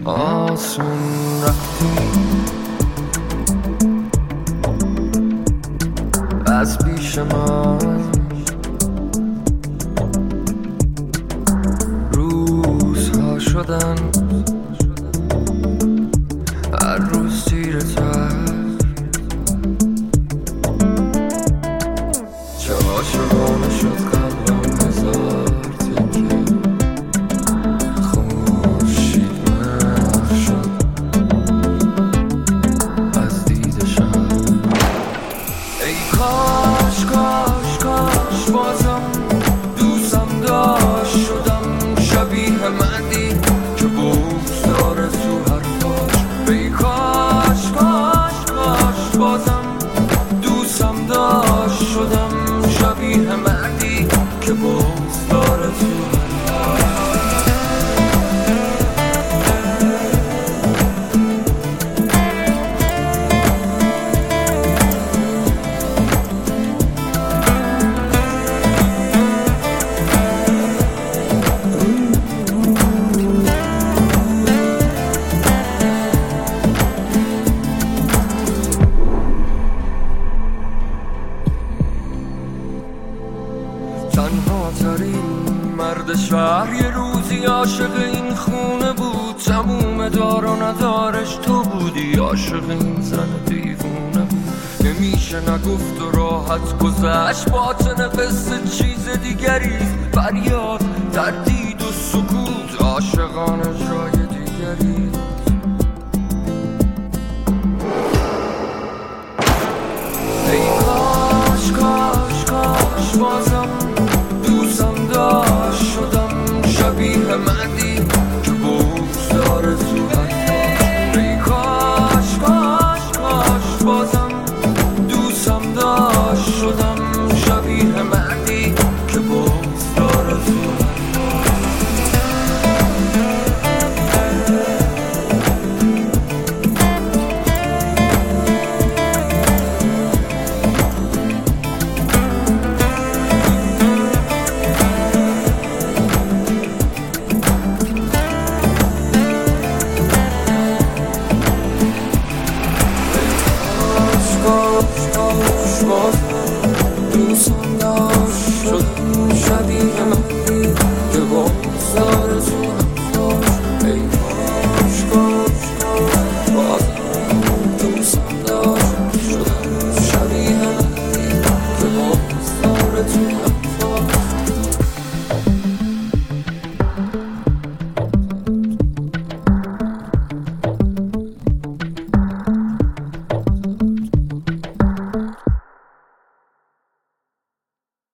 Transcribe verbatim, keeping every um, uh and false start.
آسون رفتیم از پیش من، روزها شدن هر روز تیرتر، چه عاشقانه شد قلبم هزار تکه، خورشید محو شد از دید شب. ای کاش کاش کاش بازم دوستم داشت، شدم شبیه مردی که بغض داره تو حرفاش. ای کاش کاش کاش بازم دوستم داشت، شدم شبیه مردی که بغض داره تو حرفاش. تنها ترین مرد شهر یه روزی عاشق این خونه بود، تموم دار و ندارش تو بودی، عاشق این زن دیوونه بود. نمیشه نگفت و راحت گذشت، باطن قصه چیز دیگری، فریاد تردید و سکوت، عاشقانه جای دیگری. ای کاش کاش کاش باز